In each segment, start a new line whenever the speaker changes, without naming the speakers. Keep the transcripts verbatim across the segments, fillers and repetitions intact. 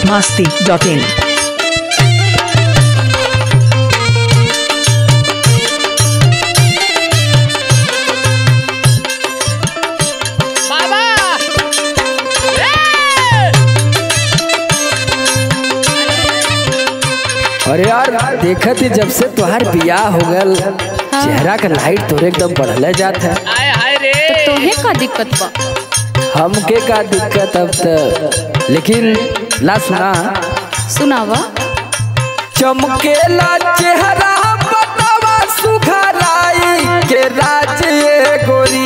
masti dot in.
अरे यार देखत ही जब से तुहार बियाह हो गल चेहरा का लाइट तोरे एकदम बढ़ले जात है।
तो तोहे का दिक्कत बा?
हमके का दिक्कत अब त लेकिन ला सुना
सुनावा।
चमकेला चेहरा बतावा सुघराई के राज ये गोरी।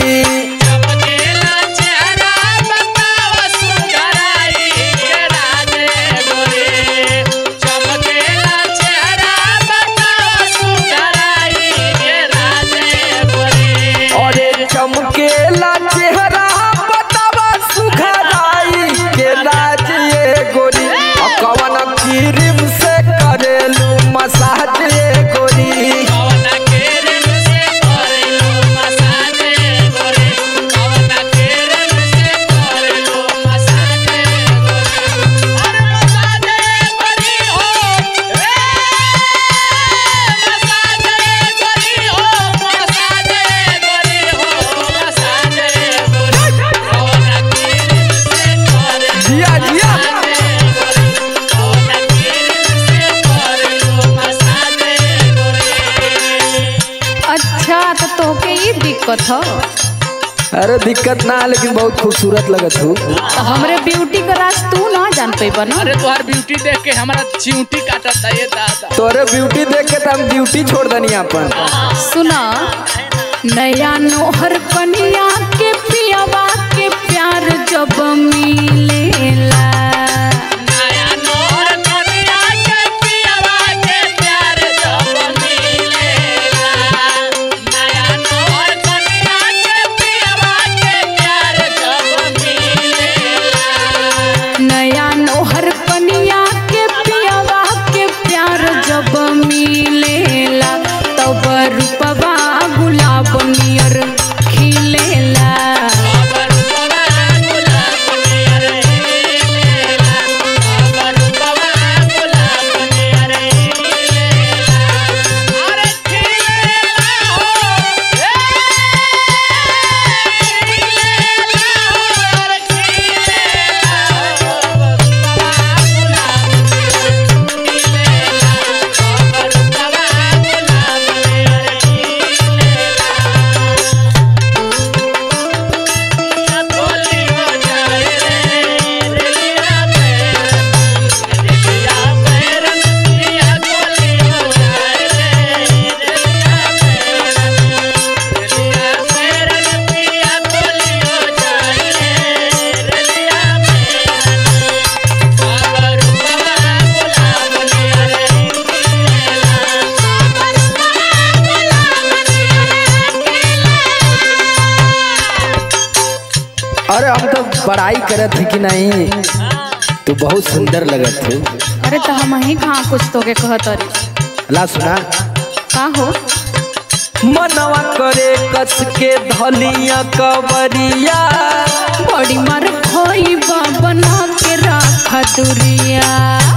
चमकेला चेहरा बतावा सुघराई के राज ये गोरी। कवन क्रीम से करेलू मसाज ये गोरी।
अच्छा तो तोके ये दिक्कत हो?
अरे दिक्कत ना लेकिन बहुत खूबसूरत लगत हो।
तो हमरे ब्यूटी का राज तू ना जान पेबा ना।
अरे तुहार ब्यूटी देख के हमारा चिंटी काटता है दादा।
तोरे ब्यूटी देख के तो हम ड्यूटी छोड़ दनी अपन।
सुना नया नोहर कनिया के पियावा के प्यार जब मिलेला। नया नोहर कनिया के पियावा के प्यार जब मिलेला तब रूपवा गुलाब नियर खिलेला।
अरे हम तो बड़ाई करत है कि नहीं तू बहुत सुंदर लगत हो।
अरे तो हम ही कहाँ कुछ तो के कहत अरे
ला सुना
का हो?
मनवा करे कस के धलिया कवरिया।
बड़ी मर खोई बना के रखा दुरिया।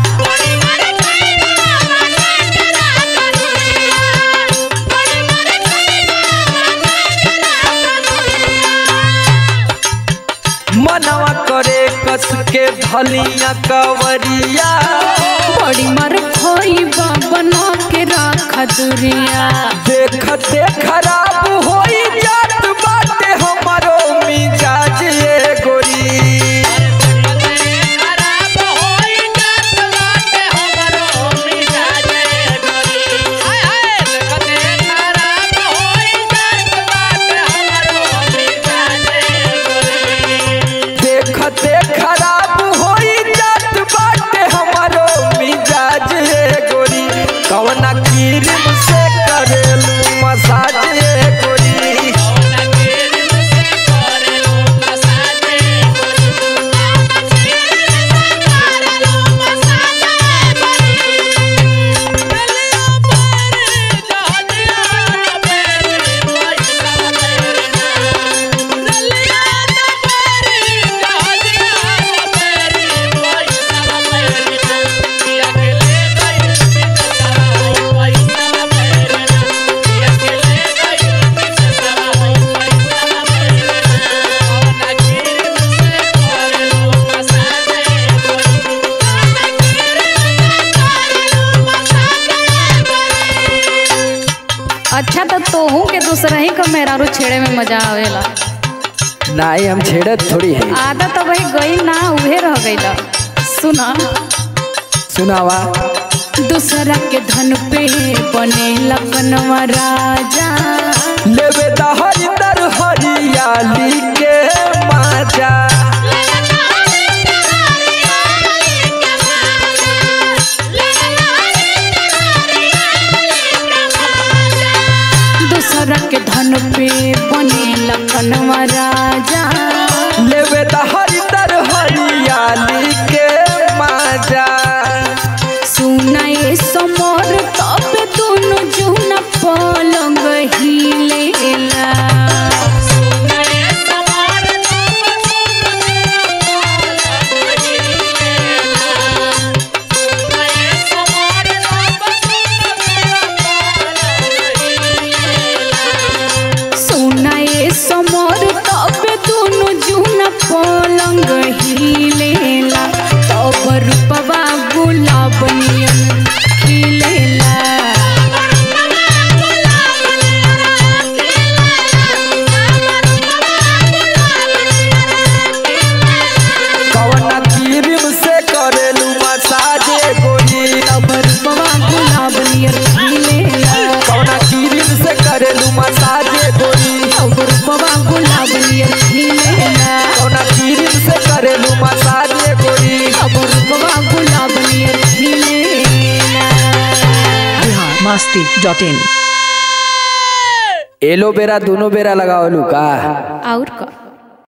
मनवा करे कस के धलिया कवरिया।
बड़ी मर खोई बना के रखा दुरिया।
देखते खराब होई जात बाटे हमारो मिजाज ये गोरी। देखते खराब होई जात बाटे हमारो मिजाज ये गोरी। कवना क्रीम से करेलू मसाज ये
अच्छा तो तोहू के दूसरा ही का मेहरारू छेड़े में मजा आवेला।
नहीं हम छेड़त थोड़ी है।
आदत तो भाई गई ना उहे रह गईला। सुना
सुनावा।
दूसरा के धन पे बने लखनवा राजा,
लेवे दहरी दर हरियाली के माजा।
दूसरा के धन पे बने लखनवा राजा,
लेवे दहरी दर हरियाली के माजा।
सुना ये समोर तब दोनों जूना पलंग हिलेला। सुना ये समोर तब दोनों जूना पलंग हिलेला। तब रूपवा गुलाब नियन खिलेला।
कवना क्रीम से करेलू मसाजे गोरी।
तब रूपवा गुलाब नियन खिलेला।
कवना क्रीम से करेलू मसाजे गोरी।
तब रूपवा गुलाब नियन खिलेला।
कवना क्रीम से करेलू मसाजे गोरी।
तब रूपवा गुलाब नियन खिलेला।
Bihar Masti dot in.
Aloe vera दोनों बेरा लगावलू का?
और का